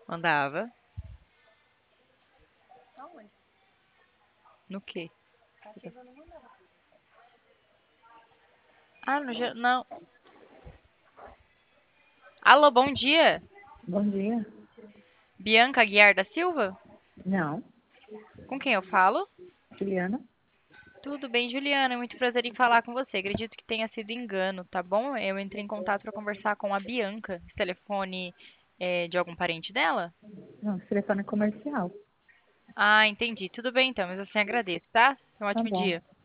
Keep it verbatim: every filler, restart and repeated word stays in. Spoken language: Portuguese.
Mandava. Aonde? No quê? Cativa não mandava. Ah, no, ge- não. Alô, bom dia. Bom dia. Bianca Aguiar da Silva? Não, Com quem eu falo? Juliana. Tudo bem, Juliana. É muito prazer em falar com você. Acredito que tenha sido engano, tá bom? Eu entrei em contato para conversar com a Bianca. Esse telefone é de algum parente dela? Não, esse telefone é comercial. Ah, entendi. Tudo bem então, mas assim agradeço, tá? Um Tá ótimo bom. dia.